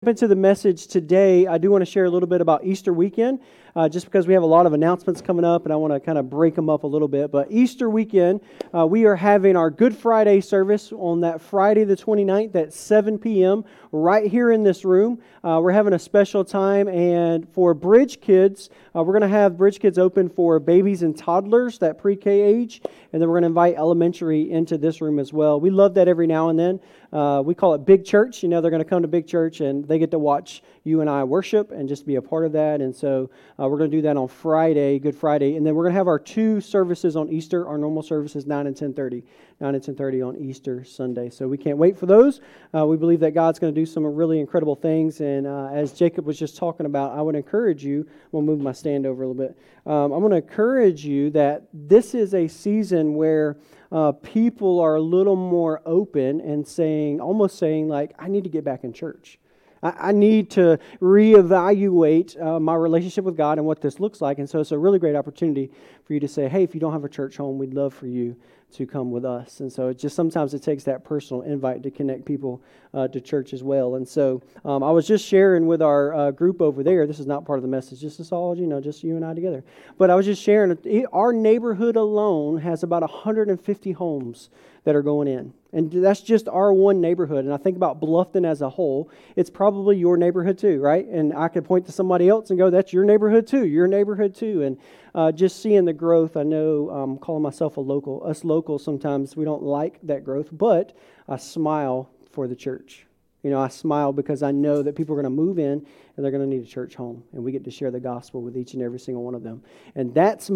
Into the message today, I do want to share a little bit about Easter weekend, just because we have a lot of announcements coming up, and I want to kind of break them up a little bit. But Easter weekend, we are having our Good Friday service on that Friday the 29th at 7 p.m. right here in this room. We're having a special time, and for Bridge Kids, we're going to have Bridge Kids open for babies and toddlers, that pre-K age, and then we're going to invite elementary into this room as well. We love that every now and then. We call it Big Church. You know, they're going to come to Big Church, and they get to watch you and I worship and just be a part of that. And so we're going to do that on Friday, Good Friday. And then we're going to have our two services on Easter. Our normal services, 9 and 10:30. 9 and 10:30 on Easter Sunday. So we can't wait for those. We believe that God's going to do some really incredible things. And as Jacob was just talking about, I would encourage you, I'm going to move my stand over a little bit. I'm going to encourage you that this is a season where people are a little more open and almost saying like, I need to get back in church. I need to reevaluate my relationship with God and what this looks like. And so it's a really great opportunity for you to say, hey, if you don't have a church home, we'd love for you to come with us. And so sometimes it takes that personal invite to connect people to church as well. And so I was just sharing with our group over there. This is not part of the message, just us all, just you and I together. But I was just sharing, our neighborhood alone has about 150 homes that are going in. And that's just our one neighborhood. And I think about Bluffton as a whole. It's probably your neighborhood too, right? And I could point to somebody else and go, that's your neighborhood too, your neighborhood too. And just seeing the growth, I know calling myself a local, us locals, sometimes we don't like that growth, but I smile for the church. I smile because I know that people are going to move in and they're going to need a church home. And we get to share the gospel with each and every single one of them. And that's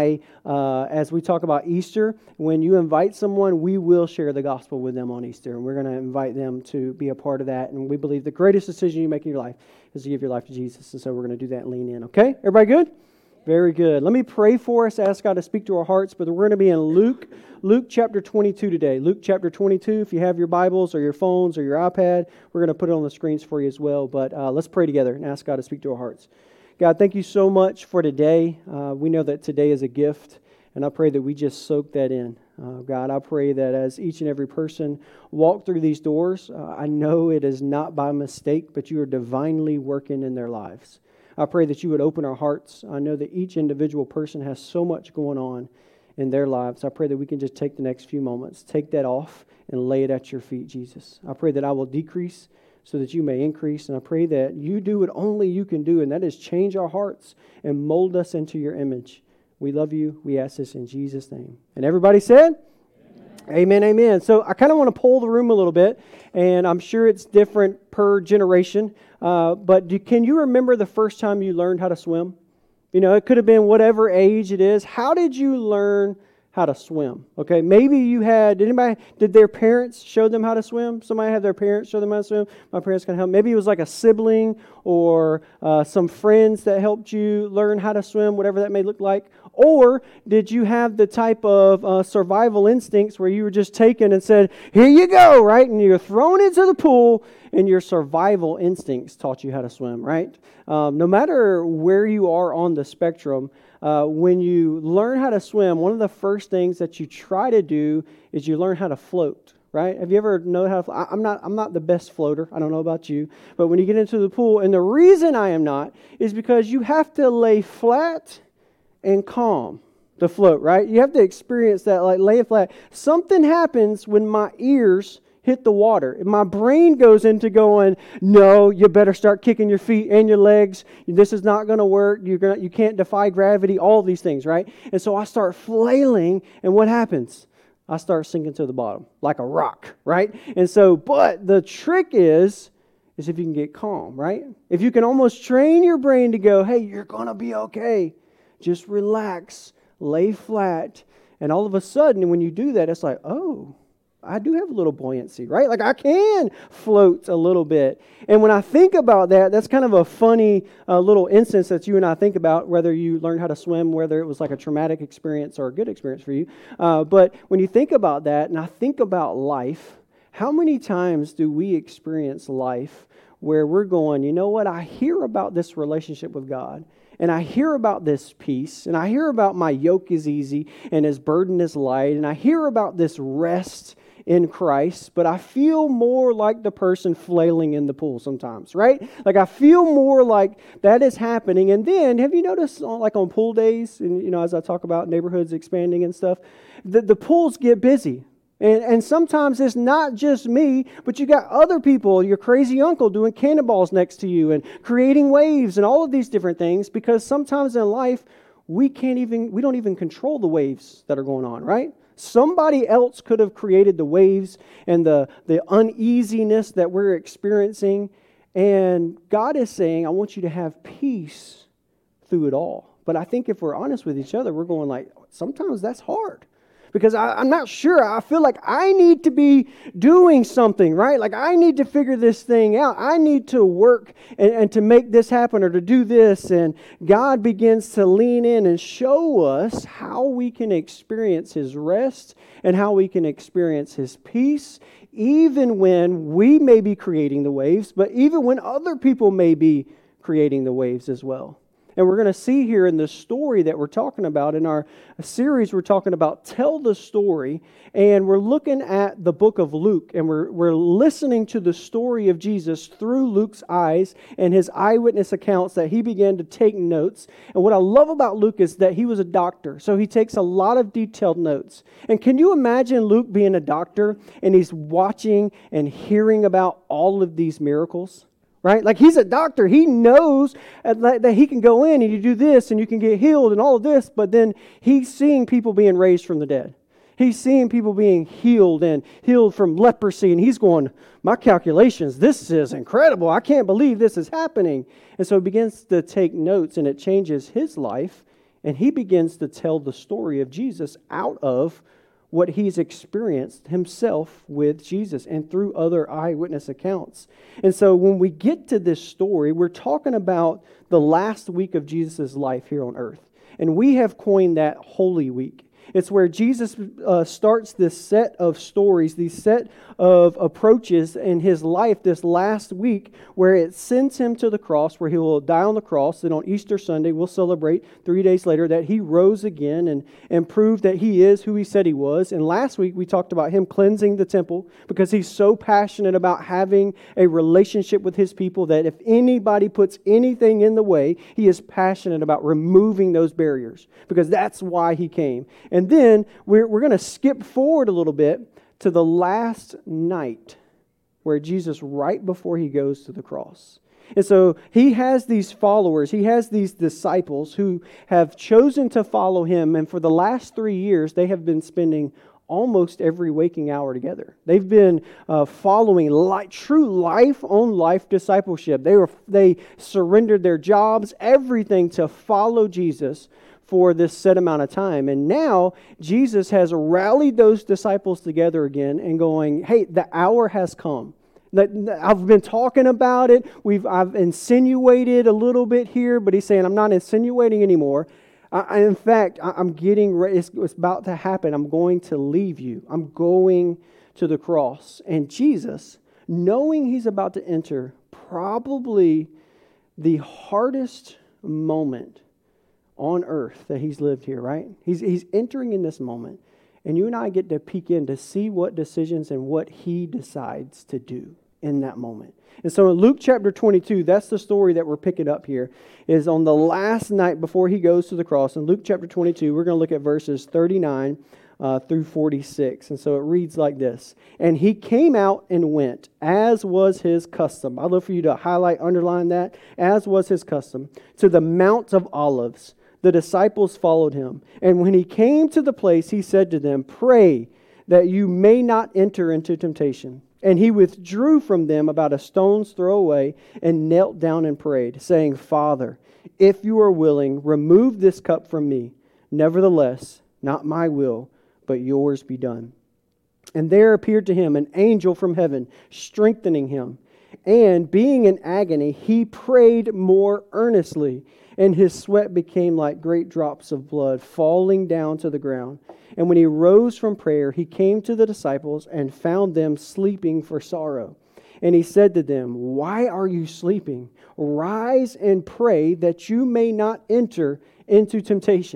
as we talk about Easter, when you invite someone, we will share the gospel with them on Easter. And we're going to invite them to be a part of that. And we believe the greatest decision you make in your life is to give your life to Jesus. And so we're going to do that and lean in. Okay? Everybody good? Very good. Let me pray for us, ask God to speak to our hearts, but we're going to be in Luke chapter 22 today. Luke chapter 22, if you have your Bibles or your phones or your iPad, we're going to put it on the screens for you as well. But let's pray together and ask God to speak to our hearts. God, thank you so much for today. We know that today is a gift, and I pray that we just soak that in. God, I pray that as each and every person walk through these doors, I know it is not by mistake, but you are divinely working in their lives. I pray that you would open our hearts. I know that each individual person has so much going on in their lives. I pray that we can just take the next few moments, take that off, and lay it at your feet, Jesus. I pray that I will decrease so that you may increase. And I pray that you do what only you can do, and that is change our hearts and mold us into your image. We love you. We ask this in Jesus' name. And everybody said? Amen, amen. So I kind of want to poll the room a little bit, and I'm sure it's different per generation, but can you remember the first time you learned how to swim? It could have been whatever age it is. How did you learn how to swim? Okay, maybe did their parents show them how to swim? Somebody had their parents show them how to swim? My parents can help. Maybe it was like a sibling or some friends that helped you learn how to swim, whatever that may look like. Or did you have the type of survival instincts where you were just taken and said, here you go, right? And you're thrown into the pool and your survival instincts taught you how to swim, right? No matter where you are on the spectrum, when you learn how to swim, one of the first things that you try to do is you learn how to float, right? Have you ever known how to float? I'm not the best floater. I don't know about you. But when you get into the pool, and the reason I am not is because you have to lay flat and calm to float, right? You have to experience that, like lay it flat. Something happens when my ears hit the water. My brain goes into going, no, you better start kicking your feet and your legs. This is not going to work. You can't defy gravity, all these things, right? And so I start flailing, and what happens? I start sinking to the bottom like a rock, right? And so, but the trick is if you can get calm, right? If you can almost train your brain to go, hey, you're going to be okay. Just relax, lay flat, and all of a sudden, when you do that, it's like, oh, I do have a little buoyancy, right? Like I can float a little bit. And when I think about that, that's kind of a funny little instance that you and I think about, whether you learn how to swim, whether it was like a traumatic experience or a good experience for you. But when you think about that, and I think about life, how many times do we experience life where we're going, you know what, I hear about this relationship with God, and I hear about this peace, and I hear about my yoke is easy and his burden is light, and I hear about this rest in Christ, but I feel more like the person flailing in the pool sometimes, right? Like I feel more like that is happening. And then, have you noticed on pool days, and as I talk about neighborhoods expanding and stuff, the pools get busy. And sometimes it's not just me, but you got other people, your crazy uncle doing cannonballs next to you and creating waves and all of these different things, because sometimes in life we don't even control the waves that are going on, right? Somebody else could have created the waves and the uneasiness that we're experiencing. And God is saying, I want you to have peace through it all. But I think if we're honest with each other, we're going like, sometimes that's hard. Because I'm not sure. I feel like I need to be doing something, right? Like I need to figure this thing out. I need to work and to make this happen or to do this. And God begins to lean in and show us how we can experience His rest and how we can experience His peace, even when we may be creating the waves, but even when other people may be creating the waves as well. And we're going to see here in the story that we're talking about, in our series we're talking about Tell the Story, and we're looking at the book of Luke, and we're listening to the story of Jesus through Luke's eyes and his eyewitness accounts that he began to take notes. And what I love about Luke is that he was a doctor, so he takes a lot of detailed notes. And can you imagine Luke being a doctor, and he's watching and hearing about all of these miracles? Right? Like he's a doctor. He knows that he can go in and you do this and you can get healed and all of this, but then he's seeing people being raised from the dead. He's seeing people being healed from leprosy, and he's going, my calculations, this is incredible. I can't believe this is happening. And so he begins to take notes, and it changes his life, and he begins to tell the story of Jesus out of what he's experienced himself with Jesus and through other eyewitness accounts. And so when we get to this story, we're talking about the last week of Jesus' life here on earth. And we have coined that Holy Week. It's where Jesus starts this set of stories, these set of approaches in his life this last week, where it sends him to the cross, where he will die on the cross. And on Easter Sunday, we'll celebrate 3 days later that he rose again and proved that he is who he said he was. And last week, we talked about him cleansing the temple because he's so passionate about having a relationship with his people that if anybody puts anything in the way, he is passionate about removing those barriers, because that's why he came. And then we're going to skip forward a little bit to the last night where Jesus, right before he goes to the cross. And so he has these followers, he has these disciples who have chosen to follow him. And for the last 3 years, they have been spending almost every waking hour together. They've been following true life-on-life discipleship. They surrendered their jobs, everything to follow Jesus for this set amount of time. And now Jesus has rallied those disciples together again and going, hey, the hour has come. I've been talking about it. I've insinuated a little bit here, but he's saying, I'm not insinuating anymore. In fact, I'm getting ready. It's about to happen. I'm going to leave you. I'm going to the cross. And Jesus, knowing he's about to enter probably the hardest moment on earth that he's lived here, right? He's entering in this moment. And you and I get to peek in to see what decisions and what he decides to do in that moment. And so in Luke chapter 22, that's the story that we're picking up here, is on the last night before he goes to the cross. In Luke chapter 22, we're going to look at verses 39 through 46. And so it reads like this. And he came out and went, as was his custom. I'd love for you to highlight, underline that. As was his custom, to the Mount of Olives. The disciples followed him. And when he came to the place, he said to them, pray that you may not enter into temptation. And he withdrew from them about a stone's throw away and knelt down and prayed, saying, Father, if you are willing, remove this cup from me. Nevertheless, not my will, but yours be done. And there appeared to him an angel from heaven, strengthening him. And being in agony, he prayed more earnestly, and his sweat became like great drops of blood falling down to the ground. And when he rose from prayer, he came to the disciples and found them sleeping for sorrow. And he said to them, why are you sleeping? Rise and pray that you may not enter into temptation.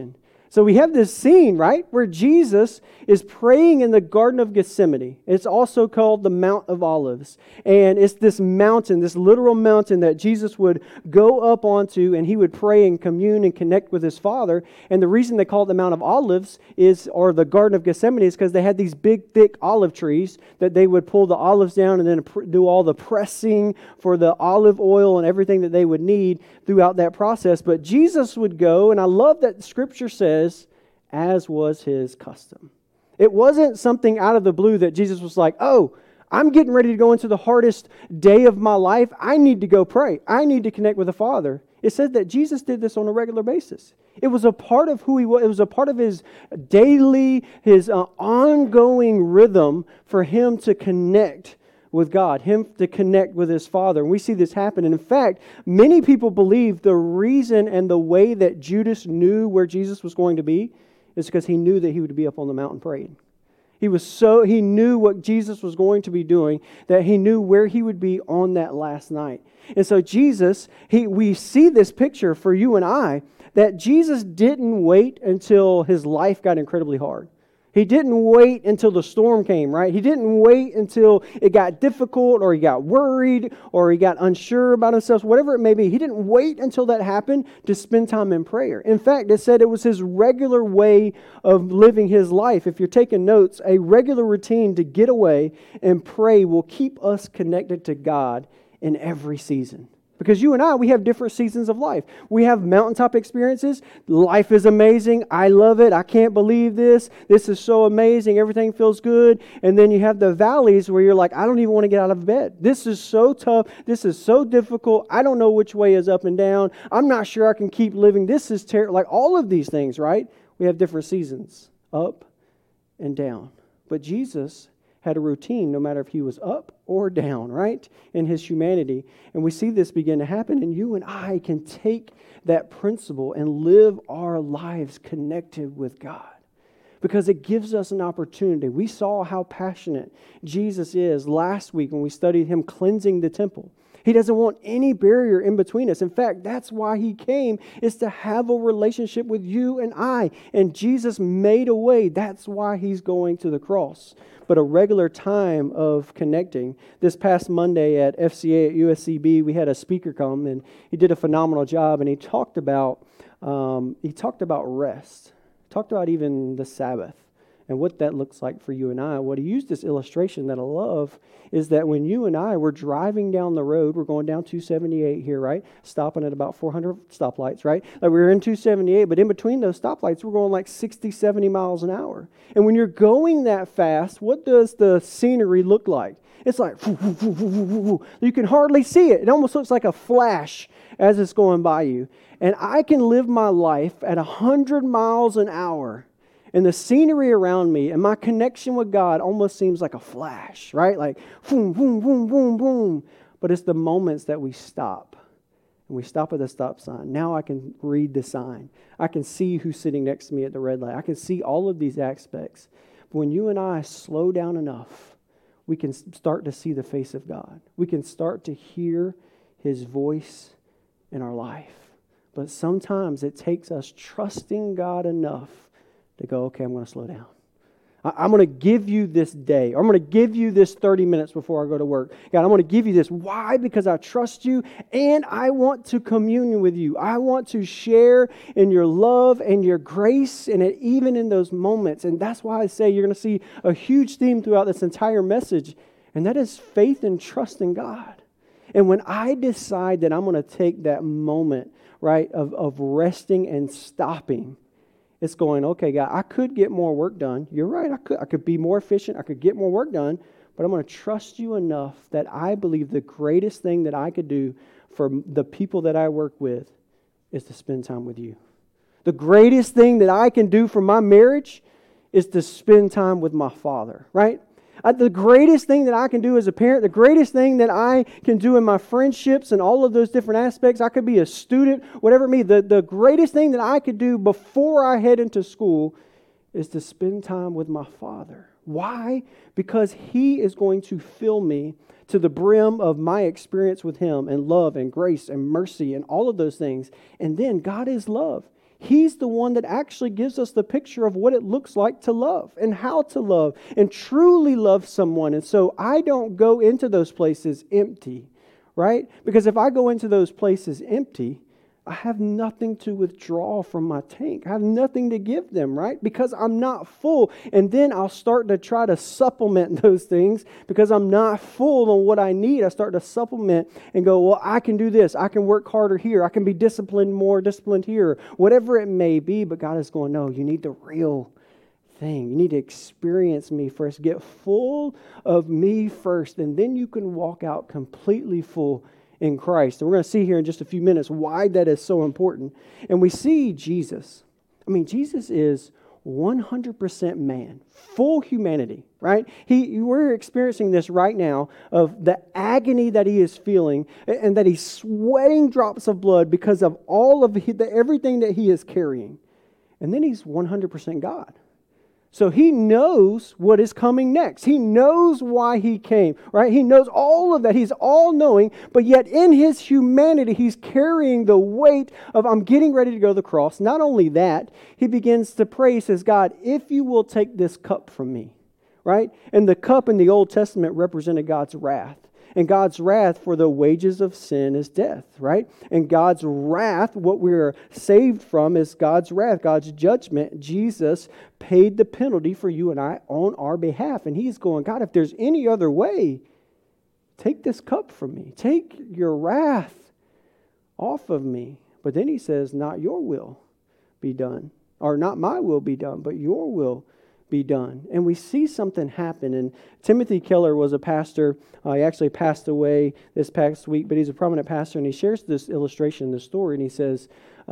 So we have this scene, right, where Jesus is praying in the Garden of Gethsemane. It's also called the Mount of Olives. And it's this mountain, this literal mountain that Jesus would go up onto, and he would pray and commune and connect with his Father. And the reason they call it the Mount of Olives or the Garden of Gethsemane, is because they had these big, thick olive trees that they would pull the olives down and then do all the pressing for the olive oil and everything that they would need throughout that process. But Jesus would go, and I love that Scripture says, as was his custom. It wasn't something out of the blue that Jesus was like, oh, I'm getting ready to go into the hardest day of my life. I need to go pray. I need to connect with the Father. It said that Jesus did this on a regular basis. It was a part of who he was. It was a part of his daily, his ongoing rhythm for him to connect with God, him to connect with his Father. And we see this happen. And in fact, many people believe the reason and the way that Judas knew where Jesus was going to be is because he knew that he would be up on the mountain praying. He knew what Jesus was going to be doing, that he knew where he would be on that last night. And so Jesus, we see this picture for you and I, that Jesus didn't wait until his life got incredibly hard. He didn't wait until the storm came, right? He didn't wait until it got difficult, or he got worried, or he got unsure about himself, whatever it may be. He didn't wait until that happened to spend time in prayer. In fact, it said it was his regular way of living his life. If you're taking notes, a regular routine to get away and pray will keep us connected to God in every season. Because you and I, we have different seasons of life. We have mountaintop experiences. Life is amazing. I love it. I can't believe this. This is so amazing. Everything feels good. And then you have the valleys where you're like, I don't even want to get out of bed. This is so tough. This is so difficult. I don't know which way is up and down. I'm not sure I can keep living. This is terrible. Like all of these things, right? We have different seasons, up and down. But Jesus had a routine no matter if he was up or down, right, in his humanity. And we see this begin to happen, and you and I can take that principle and live our lives connected with God, because it gives us an opportunity. We saw how passionate Jesus is last week when we studied him cleansing the temple. He doesn't want any barrier in between us. In fact, that's why he came, is to have a relationship with you and I. And Jesus made a way. That's why he's going to the cross. But a regular time of connecting. This past Monday at FCA at USCB, we had a speaker come, and he did a phenomenal job. And he talked about rest. Talked about even the Sabbath and what that looks like for you and I. What he used this illustration that I love is that when you and I were driving down the road, we're going down 278 here, right? Stopping at about 400 stoplights, right? Like we're in 278, but in between those stoplights, we're going like 60, 70 miles an hour. And when you're going that fast, what does the scenery look like? It's like, you can hardly see it. It almost looks like a flash as it's going by you. And I can live my life at 100 miles an hour, and the scenery around me and my connection with God almost seems like a flash, right? Like, boom, boom, boom, boom, boom. But it's the moments that we stop. And we stop at the stop sign. Now I can read the sign. I can see who's sitting next to me at the red light. I can see all of these aspects. But when you and I slow down enough, we can start to see the face of God. We can start to hear his voice in our life. But sometimes it takes us trusting God enough to go, okay, I'm going to slow down. I'm going to give you this day. Or I'm going to give you this 30 minutes before I go to work. God, I'm going to give you this. Why? Because I trust you and I want to commune with you. I want to share in your love and your grace, and even in those moments. And that's why I say you're going to see a huge theme throughout this entire message, and that is faith and trust in God. And when I decide that I'm going to take that moment, right, of resting and stopping, it's going, okay, God, I could get more work done. You're right, I could be more efficient. I could get more work done. But I'm going to trust you enough that I believe the greatest thing that I could do for the people that I work with is to spend time with you. The greatest thing that I can do for my marriage is to spend time with my Father, right? The greatest thing that I can do as a parent, the greatest thing that I can do in my friendships and all of those different aspects, I could be a student, whatever it may be, the greatest thing that I could do before I head into school is to spend time with my Father. Why? Because he is going to fill me to the brim of my experience with him and love and grace and mercy and all of those things. And then God is love. He's the one that actually gives us the picture of what it looks like to love and how to love and truly love someone. And so I don't go into those places empty, right? Because if I go into those places empty, I have nothing to withdraw from my tank. I have nothing to give them, right? Because I'm not full. And then I'll start to try to supplement those things because I'm not full on what I need. I start to supplement and go, well, I can do this. I can work harder here. I can be more disciplined here. Whatever it may be. But God is going, no, you need the real thing. You need to experience me first. Get full of me first. And then you can walk out completely full in Christ. And we're going to see here in just a few minutes why that is so important. And we see Jesus. I mean, Jesus is 100% man, full humanity, right? We're experiencing this right now of the agony that he is feeling and that he's sweating drops of blood because of all of everything that he is carrying. And then he's 100% God. So he knows what is coming next. He knows why he came, right? He knows all of that. He's all-knowing, but yet in his humanity, he's carrying the weight of, I'm getting ready to go to the cross. Not only that, he begins to pray. He says, God, if you will take this cup from me, right? And the cup in the Old Testament represented God's wrath. And God's wrath, for the wages of sin is death, right? And God's wrath, what we're saved from is God's wrath, God's judgment. Jesus paid the penalty for you and I on our behalf. And he's going, God, if there's any other way, take this cup from me. Take your wrath off of me. But then he says, not your will be done. Or not my will be done, but your will be done. And we see something happen. And Timothy Keller was a pastor. He actually passed away this past week, but he's a prominent pastor, and he shares this illustration, this story, and he says,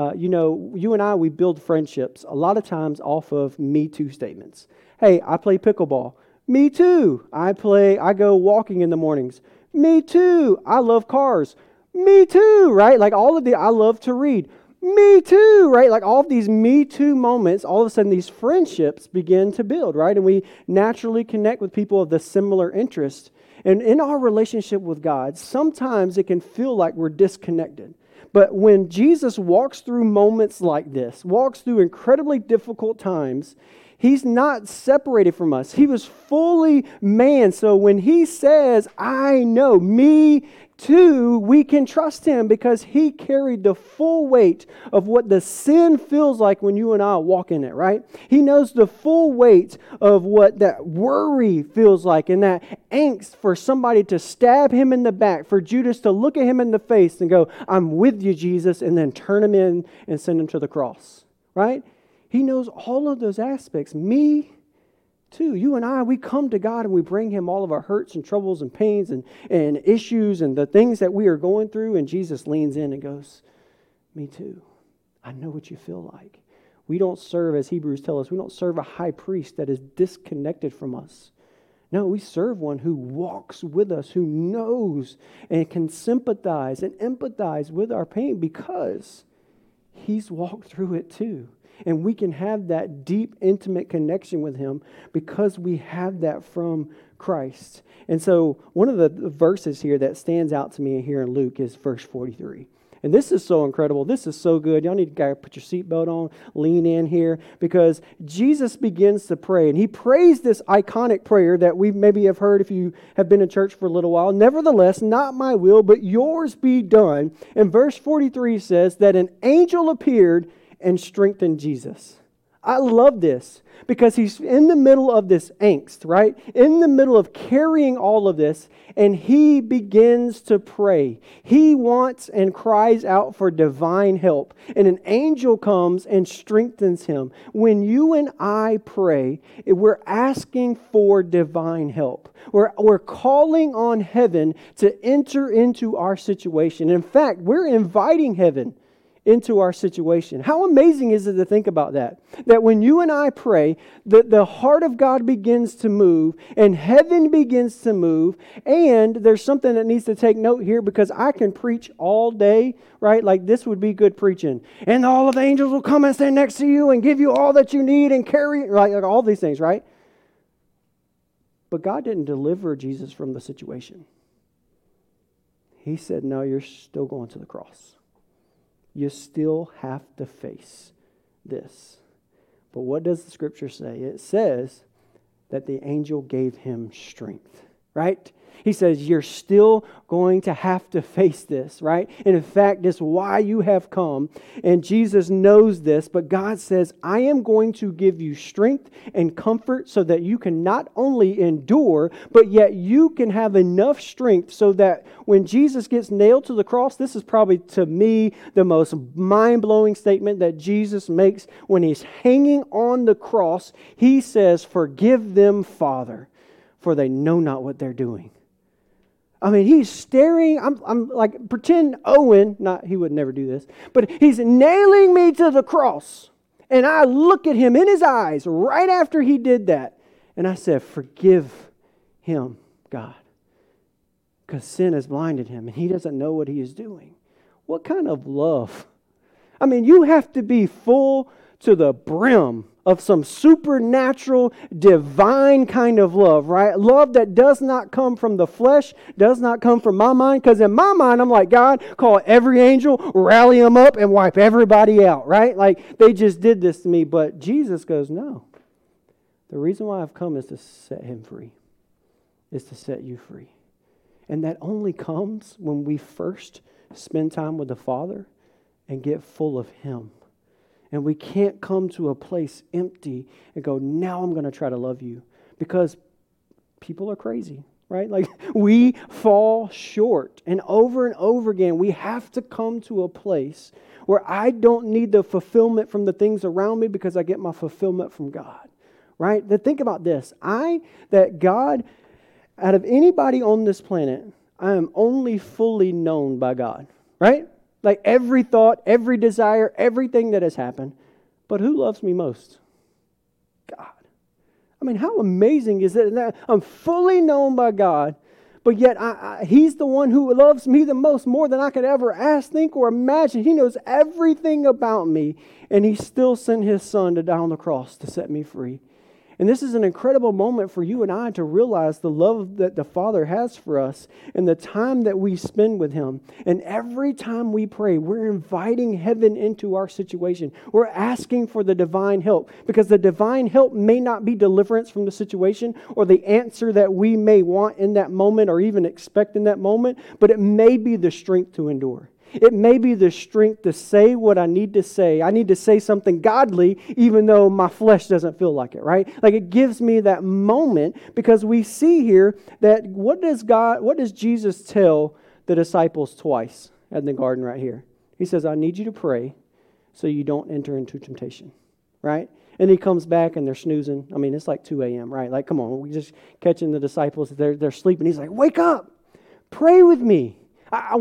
you and I, we build friendships a lot of times off of me too statements. Hey, I play pickleball. Me too. I go walking in the mornings. Me too. I love cars. Me too, right? Like I love to read. Me too, right? Like all of these me too moments, all of a sudden these friendships begin to build, right? And we naturally connect with people of the similar interest. And in our relationship with God, sometimes it can feel like we're disconnected. But when Jesus walks through moments like this, walks through incredibly difficult times, he's not separated from us. He was fully man. So when he says, I know, me too, we can trust him because he carried the full weight of what the sin feels like when you and I walk in it, right? He knows the full weight of what that worry feels like and that angst for somebody to stab him in the back, for Judas to look at him in the face and go, I'm with you, Jesus, and then turn him in and send him to the cross, right? He knows all of those aspects. Me too. You and I, we come to God and we bring him all of our hurts and troubles and pains and issues and the things that we are going through. And Jesus leans in and goes, me too. I know what you feel like. We don't serve, as Hebrews tell us, we don't serve a high priest that is disconnected from us. No, we serve one who walks with us, who knows and can sympathize and empathize with our pain because he's walked through it too. And we can have that deep, intimate connection with him because we have that from Christ. And so one of the verses here that stands out to me here in Luke is verse 43. And this is so incredible. This is so good. Y'all need to put your seatbelt on, lean in here, because Jesus begins to pray. And he prays this iconic prayer that we maybe have heard if you have been in church for a little while. Nevertheless, not my will, but yours be done. And verse 43 says that an angel appeared and strengthen Jesus. I love this because he's in the middle of this angst, right? In the middle of carrying all of this, and he begins to pray. He wants and cries out for divine help, and an angel comes and strengthens him. When you and I pray, we're asking for divine help. We're calling on heaven to enter into our situation. In fact, we're inviting heaven into our situation. How amazing is it to think about that? That when you and I pray, the heart of God begins to move and heaven begins to move. And there's something that needs to take note here because I can preach all day, right? Like this would be good preaching. And all of the angels will come and stand next to you and give you all that you need and carry, like all these things, right? But God didn't deliver Jesus from the situation. He said, no, you're still going to the cross. You still have to face this. But what does the scripture say? It says that the angel gave him strength, right? He says, you're still going to have to face this, right? And in fact, this is why you have come. And Jesus knows this, but God says, I am going to give you strength and comfort so that you can not only endure, but yet you can have enough strength so that when Jesus gets nailed to the cross, this is probably to me the most mind-blowing statement that Jesus makes when he's hanging on the cross. He says, forgive them, Father, for they know not what they're doing. I mean, he's staring, I'm like, pretend Owen, he would never do this, but he's nailing me to the cross. And I look at him in his eyes right after he did that. And I said, forgive him, God. Because sin has blinded him and he doesn't know what he is doing. What kind of love? I mean, you have to be full to the brim of some supernatural, divine kind of love, right? Love that does not come from the flesh, does not come from my mind. Because in my mind, I'm like, God, call every angel, rally them up, and wipe everybody out, right? Like, they just did this to me. But Jesus goes, no. The reason why I've come is to set him free, is to set you free. And that only comes when we first spend time with the Father and get full of him. And we can't come to a place empty and go, now I'm going to try to love you. Because people are crazy, right? Like, we fall short. And over again, we have to come to a place where I don't need the fulfillment from the things around me because I get my fulfillment from God, right? Then think about this. That God, out of anybody on this planet, I am only fully known by God, right? Like every thought, every desire, everything that has happened. But who loves me most? God. I mean, how amazing is it that I'm fully known by God, but yet he's the one who loves me the most, more than I could ever ask, think, or imagine. He knows everything about me, and he still sent his son to die on the cross to set me free. And this is an incredible moment for you and I to realize the love that the Father has for us and the time that we spend with him. And every time we pray, we're inviting heaven into our situation. We're asking for the divine help, because the divine help may not be deliverance from the situation or the answer that we may want in that moment or even expect in that moment, but it may be the strength to endure. It may be the strength to say what I need to say. I need to say something godly even though my flesh doesn't feel like it, right? Like, it gives me that moment, because we see here that what does Jesus tell the disciples twice in the garden right here? He says, I need you to pray so you don't enter into temptation, right? And he comes back and they're snoozing. I mean, it's like 2 a.m., right? Like, come on, we just catching the disciples. They're sleeping. He's like, wake up, pray with me. I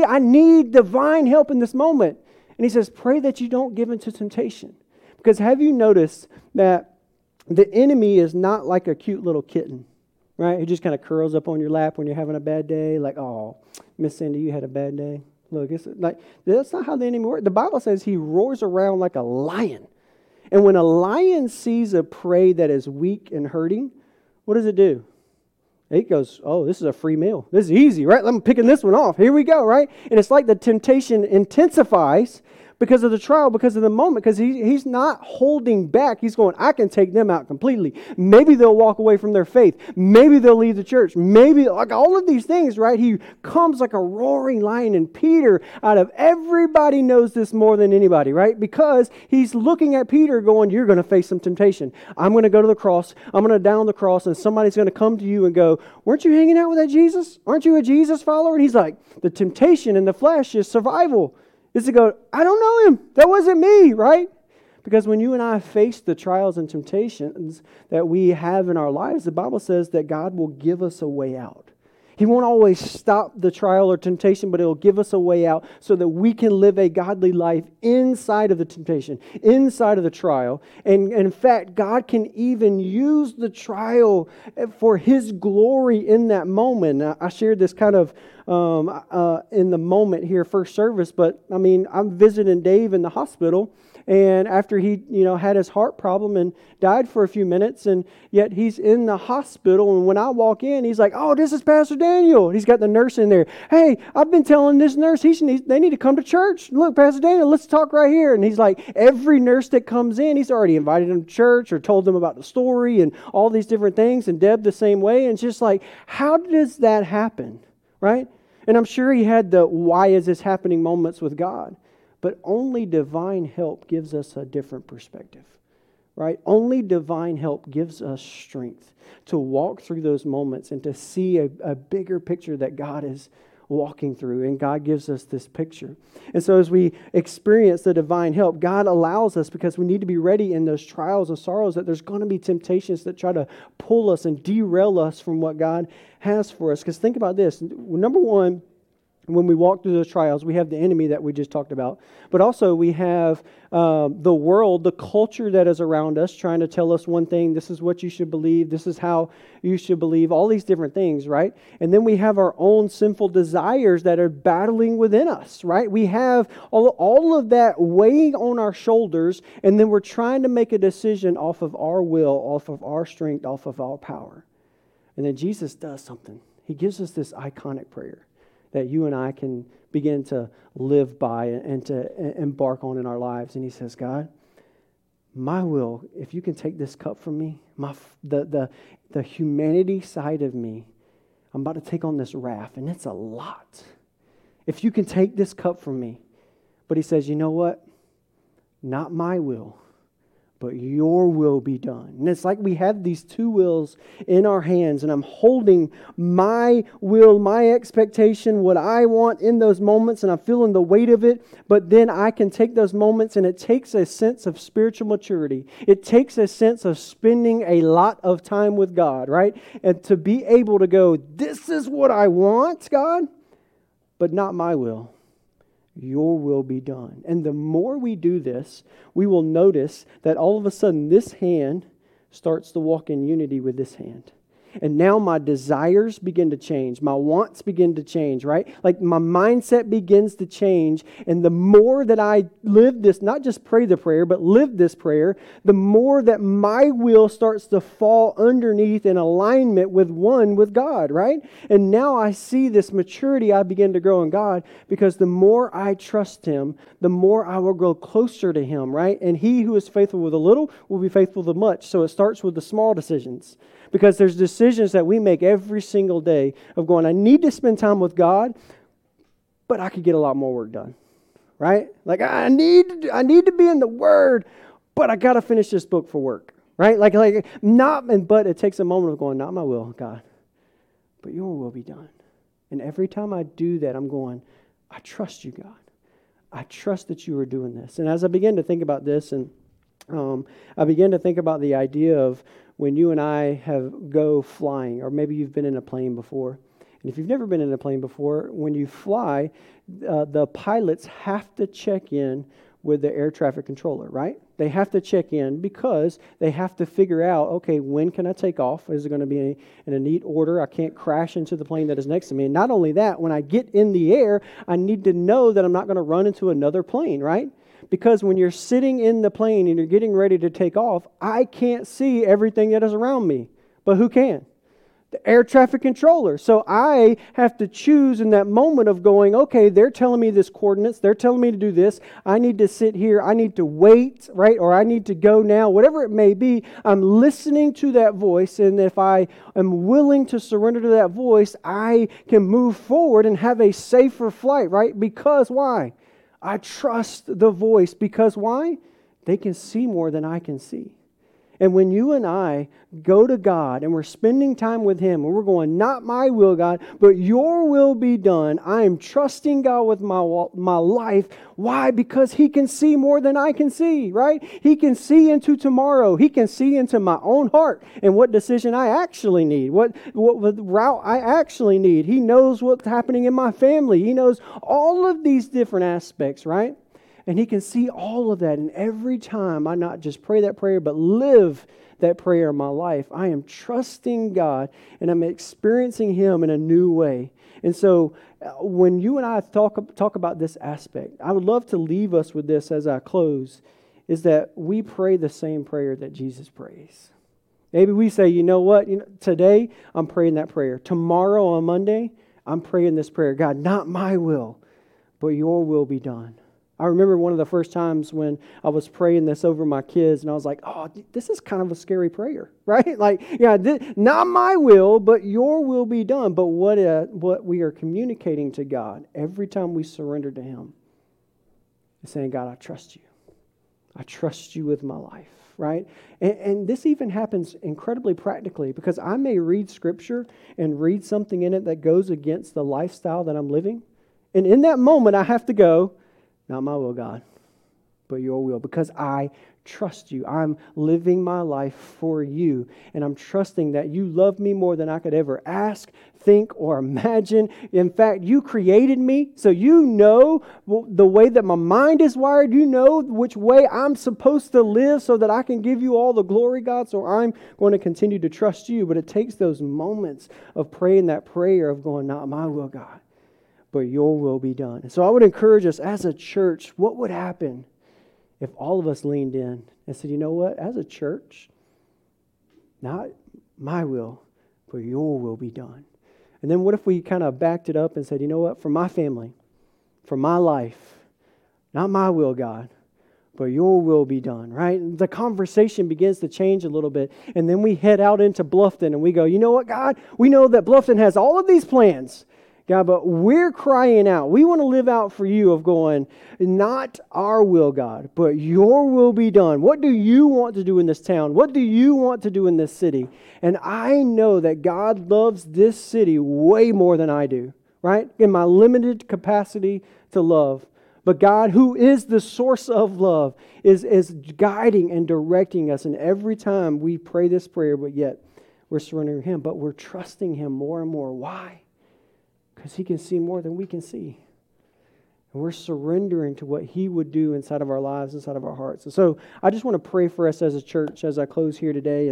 need divine help in this moment. And he says, pray that you don't give into temptation. Because have you noticed that the enemy is not like a cute little kitten, right? Who just kind of curls up on your lap when you're having a bad day. Like, oh, Miss Cindy, you had a bad day. Look, it's like, that's not how the enemy works. The Bible says he roars around like a lion. And when a lion sees a prey that is weak and hurting, what does it do? It goes, oh, this is a free meal. This is easy, right? I'm picking this one off. Here we go, right? And it's like the temptation intensifies because of the trial, because of the moment, because he's not holding back. He's going, I can take them out completely. Maybe they'll walk away from their faith. Maybe they'll leave the church. Maybe, like all of these things, right? He comes like a roaring lion. And Peter, out of everybody, knows this more than anybody, right? Because he's looking at Peter going, you're going to face some temptation. I'm going to go to the cross. I'm going to die on the cross, and somebody's going to come to you and go, weren't you hanging out with that Jesus? Aren't you a Jesus follower? And he's like, the temptation in the flesh is survival. Is to go, I don't know him. That wasn't me, right? Because when you and I face the trials and temptations that we have in our lives, the Bible says that God will give us a way out. He won't always stop the trial or temptation, but He'll give us a way out so that we can live a godly life inside of the temptation, inside of the trial. And in fact, God can even use the trial for His glory in that moment. I shared this kind of in the moment here, first service, but I mean, I'm visiting Dave in the hospital, and after he, had his heart problem and died for a few minutes, and yet he's in the hospital, and when I walk in, he's like, "Oh, this is Pastor Daniel." He's got the nurse in there. "Hey, I've been telling this nurse they need to come to church. Look, Pastor Daniel, let's talk right here." And he's like, every nurse that comes in, he's already invited them to church or told them about the story and all these different things, and Deb the same way. And it's just like, how does that happen, right? And I'm sure he had the "why is this happening" moments with God. But only divine help gives us a different perspective, right? Only divine help gives us strength to walk through those moments and to see a bigger picture that God is walking through. And God gives us this picture. And so as we experience the divine help, God allows us, because we need to be ready in those trials and sorrows, that there's going to be temptations that try to pull us and derail us from what God has for us. Because think about this. Number one, when we walk through those trials, we have the enemy that we just talked about. But also we have the world, the culture that is around us, trying to tell us one thing: this is what you should believe, this is how you should believe, all these different things, right? And then we have our own sinful desires that are battling within us, right? We have all of that weighing on our shoulders, and then we're trying to make a decision off of our will, off of our strength, off of our power. And then Jesus does something. He gives us this iconic prayer that you and I can begin to live by and to embark on in our lives. And he says, "God, my will, if you can take this cup from me, the humanity side of me, I'm about to take on this wrath, and it's a lot. If you can take this cup from me." But he says, "You know what? Not my will, but your will be done." And it's like we have these two wills in our hands, and I'm holding my will, my expectation, what I want in those moments, and I'm feeling the weight of it. But then I can take those moments, and it takes a sense of spiritual maturity. It takes a sense of spending a lot of time with God, right? And to be able to go, "This is what I want, God, but not my will. Your will be done." And the more we do this, we will notice that all of a sudden this hand starts to walk in unity with this hand. And now my desires begin to change. My wants begin to change, right? Like my mindset begins to change. And the more that I live this, not just pray the prayer, but live this prayer, the more that my will starts to fall underneath in alignment with one with God, right? And now I see this maturity I begin to grow in God, because the more I trust Him, the more I will grow closer to Him, right? And he who is faithful with a little will be faithful with much. So it starts with the small decisions. Because there's decisions that we make every single day of going, I need to spend time with God, but I could get a lot more work done, right? Like I need to be in the Word, but I got to finish this book for work, right? But it takes a moment of going, not my will, God, but your will be done. And every time I do that, I'm going, I trust you, God. I trust that you are doing this. And as I begin to think about this, and I began to think about the idea of when you and I go flying, or maybe you've been in a plane before. And if you've never been in a plane before, when you fly, the pilots have to check in with the air traffic controller, right? They have to check in because they have to figure out, okay, when can I take off? Is it going to be in a neat order? I can't crash into the plane that is next to me. And not only that, when I get in the air, I need to know that I'm not going to run into another plane, right? Because when you're sitting in the plane and you're getting ready to take off, I can't see everything that is around me. But who can? The air traffic controller. So I have to choose in that moment of going, okay, they're telling me this coordinates. They're telling me to do this. I need to sit here. I need to wait, right? Or I need to go now. Whatever it may be, I'm listening to that voice. And if I am willing to surrender to that voice, I can move forward and have a safer flight, right? Because why? I trust the voice. Because why? They can see more than I can see. And when you and I go to God and we're spending time with Him and we're going, not my will, God, but your will be done, I am trusting God with my life. Why? Because He can see more than I can see, right? He can see into tomorrow. He can see into my own heart and what decision I actually need, what route I actually need. He knows what's happening in my family. He knows all of these different aspects, right? And He can see all of that. And every time I not just pray that prayer, but live that prayer in my life, I am trusting God and I'm experiencing Him in a new way. And so when you and I talk about this aspect, I would love to leave us with this as I close, is that we pray the same prayer that Jesus prays. Maybe we say, you know what, today I'm praying that prayer. Tomorrow on Monday, I'm praying this prayer. God, not my will, but your will be done. I remember one of the first times when I was praying this over my kids, and I was like, oh, this is kind of a scary prayer, right? Like, yeah, not my will, but your will be done. But what we are communicating to God every time we surrender to Him is saying, God, I trust you. I trust you with my life, right? And this even happens incredibly practically, because I may read Scripture and read something in it that goes against the lifestyle that I'm living. And in that moment, I have to go, not my will, God, but your will, because I trust you. I'm living my life for you, and I'm trusting that you love me more than I could ever ask, think, or imagine. In fact, you created me, so you know the way that my mind is wired. You know which way I'm supposed to live so that I can give you all the glory, God, so I'm going to continue to trust you. But it takes those moments of praying that prayer of going, not my will, God, but your will be done. And so I would encourage us as a church, what would happen if all of us leaned in and said, you know what, as a church, not my will, but your will be done. And then what if we kind of backed it up and said, you know what, for my family, for my life, not my will, God, but your will be done, right? And the conversation begins to change a little bit. And then we head out into Bluffton and we go, you know what, God, we know that Bluffton has all of these plans, God, but we're crying out. We want to live out for you of going, not our will, God, but your will be done. What do you want to do in this town? What do you want to do in this city? And I know that God loves this city way more than I do, right? In my limited capacity to love. But God, who is the source of love, is guiding and directing us. And every time we pray this prayer, but yet we're surrendering Him, but we're trusting Him more and more. Why? Because He can see more than we can see. And we're surrendering to what He would do inside of our lives, inside of our hearts. And so I just want to pray for us as a church as I close here today.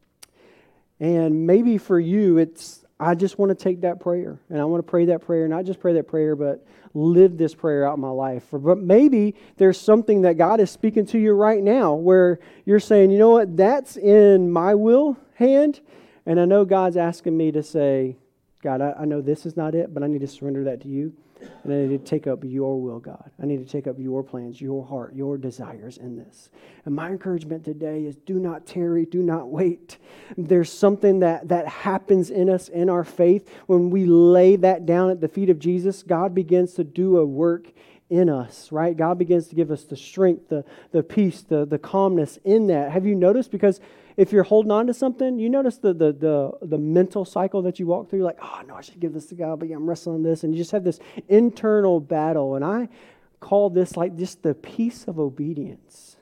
And maybe for you, I just want to take that prayer. And I want to pray that prayer, not just pray that prayer, but live this prayer out in my life. But maybe there's something that God is speaking to you right now where you're saying, you know what, that's in my will hand. And I know God's asking me to say, God, I know this is not it, but I need to surrender that to you. And I need to take up your will, God. I need to take up your plans, your heart, your desires in this. And my encouragement today is do not tarry, do not wait. There's something that happens in us in our faith. When we lay that down at the feet of Jesus, God begins to do a work in us, right? God begins to give us the strength, the peace, the calmness in that. Have you noticed? Because if you're holding on to something, you notice the mental cycle that you walk through, like, oh, no, I should give this to God, but yeah, I'm wrestling this. And you just have this internal battle. And I call this like just the peace of obedience.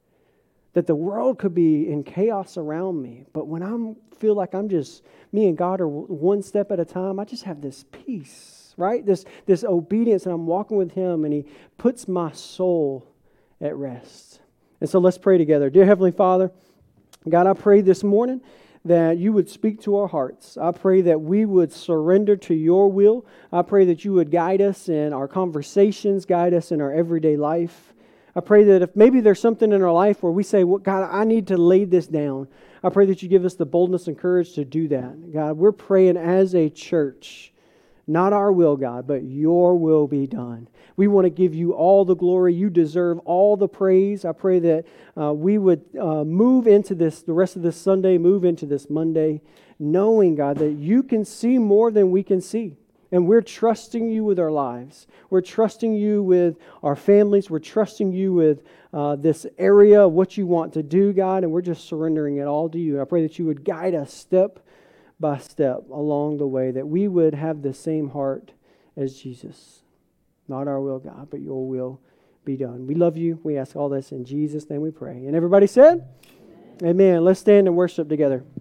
That the world could be in chaos around me, but when I feel like I'm just, me and God are one step at a time, I just have this peace, right? This obedience, and I'm walking with Him, and He puts my soul at rest. And so let's pray together. Dear Heavenly Father, God, I pray this morning that you would speak to our hearts. I pray that we would surrender to your will. I pray that you would guide us in our conversations, guide us in our everyday life. I pray that if maybe there's something in our life where we say, well, God, I need to lay this down, I pray that you give us the boldness and courage to do that. God, we're praying as a church, not our will, God, but your will be done. We want to give you all the glory. You deserve all the praise. I pray that we would move into this, the rest of this Sunday, move into this Monday, knowing, God, that you can see more than we can see. And we're trusting you with our lives. We're trusting you with our families. We're trusting you with this area of what you want to do, God, and we're just surrendering it all to you. I pray that you would guide us step by step along the way, that we would have the same heart as Jesus. Not our will, God, but your will be done. We love you. We ask all this in Jesus' name we pray. And everybody said? Amen. Let's stand and worship together.